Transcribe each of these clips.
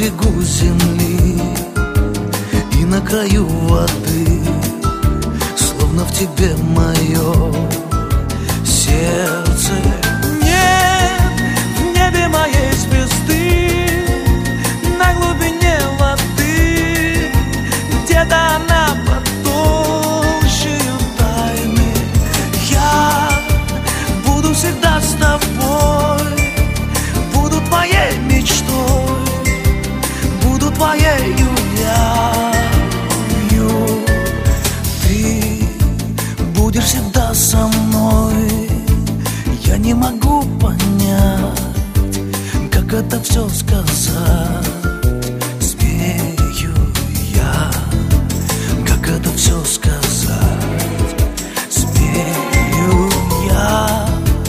берегу земли и на краю воды, словно в тебе мое сердце. Нет в небе моей звезды, на глубине воды, где-то она под толщею тайны. Я буду всегда с тобой, буду твоей мечтой, буду твоею явью. Ты будешь всегда со мной. Я не могу понять, как это все сказать. Смею я, как это все сказать. Смею я.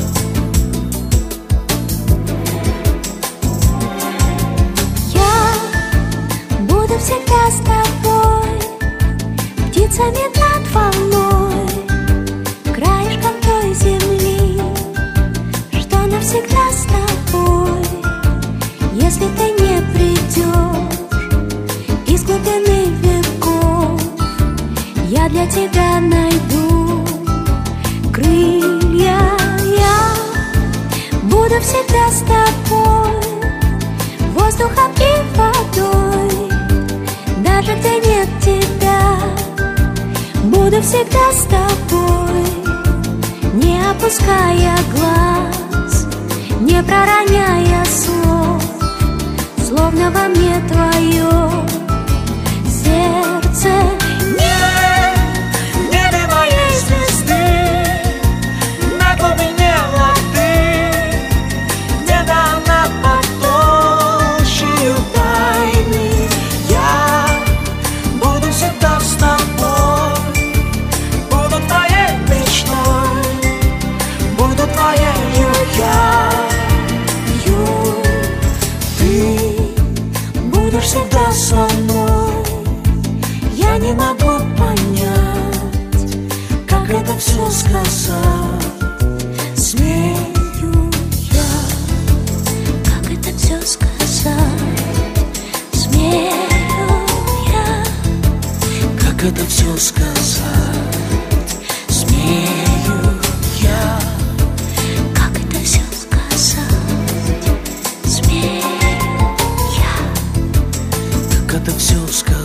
Буду всегда с тобой, птицами над волной, краешком той земли, что навсегда с тобой. Если ты не придешь из глубины веков, я для тебя найду крылья. Я буду всегда с тобой, воздухом и водой, даже где нет тебя. Буду всегда с тобой, не опуская глаз, не пророняя слов, словно во мне твое сердце. Нет в небе моей звезды, на глубине воды, где-то она под толщею тайны. Я буду всегда с тобой, буду твоей мечтой, буду твоею явью. Ты будешь всегда со мной. Я не могу понять, как это все сказать. Смею я, Как это все сказать? Смею я, как это все сказать. Смею я, как это все сказать? Смею я. как это все сказать.